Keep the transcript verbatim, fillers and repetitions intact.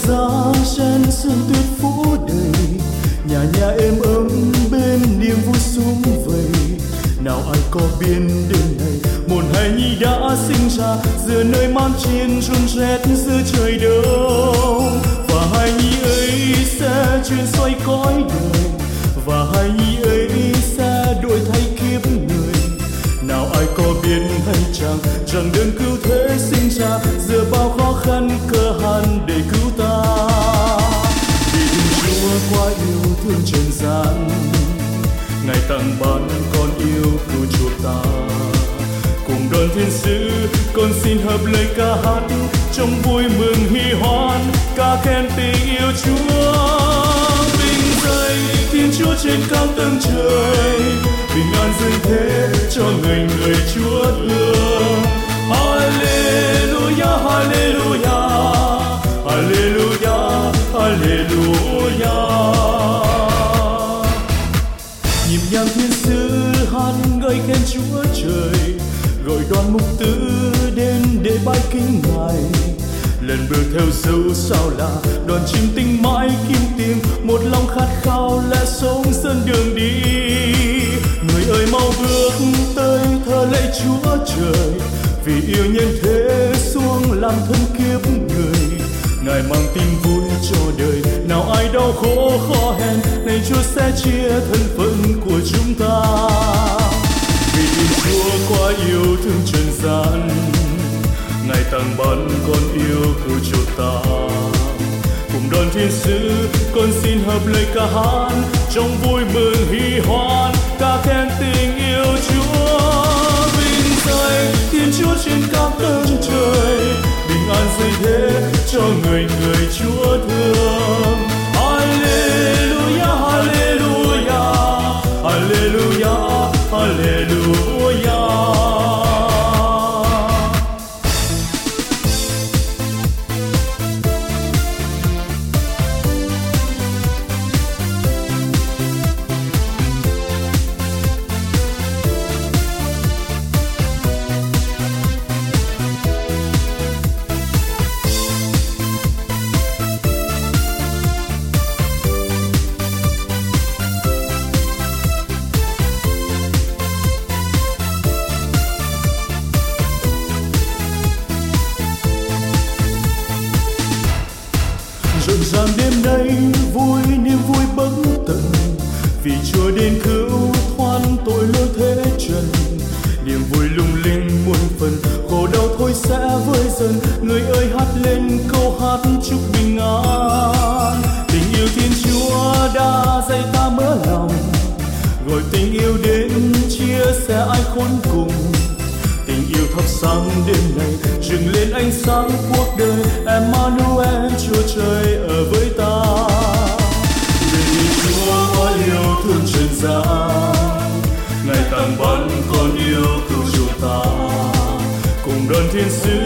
giá trên sương tuyết phủ đầy, nhà nhà êm ấm bên niềm vui sum vầy. Nào ai có biết đêm này một hài nhi đã sinh ra giữa nơi man chiến run rét giữa trời đông, và hài nhi ấy sẽ chuyển xoay cõi đời, và hài nhi ấy sẽ đổi thay kiếp người. Nào ai có biết hay chăng rằng đơn cứu thế sinh ra giữa bao khó khăn cơ hàn để cứu ta. Vì Thiên Chúa quá yêu thương trần gian, Ngài tặng ban con yêu cứu chuộc ta. Cùng đoàn thiên sứ con xin hợp lời ca hát trong vui mừng hy hoan, ca khen tình yêu Chúa. Vinh danh Thiên Chúa trên cao tầng trời, bình an rơi thế cho người người Chúa thương. Hallelujah, hallelujah, hallelujah, hallelujah. Nhịp nhàng thiên sứ hát ngợi khen Chúa trời, gọi đoàn mục tử đến để bái kính Ngài. Lần bước theo dấu sao là đoàn chim tinh mãi kim tìm, một lòng khát khao lẽ sống dẫn đường đi. Người ơi mau bước tới thờ lạy Chúa trời, vì yêu nhân thế xuống làm thân kiếp người. Ngài mang tin vui cho đời, nào ai đau khổ khó hèn, này Chúa sẽ chia thân phận của chúng ta. Vì Thiên Chúa quá yêu thương trần gian, Ngài tặng ban con yêu cứu chuộc ta. Cùng đoàn thiên sứ con xin hợp lời ca hát trong vui mừng hy hoan, ca khen tình yêu Chúa. Vinh danh Thiên Chúa trên cao tầng trời, bình an rơi thế cho người người Chúa thương. Hallelujah, hallelujah, hallelujah, hallelujah. Rộn ràng đêm nay vui niềm vui bất tận, vì Chúa đến cứu thoát tội lỗi thế trần. Niềm vui lung linh muôn phần, khổ đau thôi sẽ vơi dần. Người ơi hát lên câu hát chúc bình an. Tình yêu Thiên Chúa đã dạy ta mở lòng, gọi tình yêu đến chia sẻ ai khốn cùng. Tình yêu thắp sáng đêm này dừng lên ánh sáng cuộc đời. Emmanuel Chúa trời ở với ta. Vì Chúa quá yêu thương trần gian, Ngài tặng ban con yêu cứu chuộc ta. Cùng đoàn thiên sứ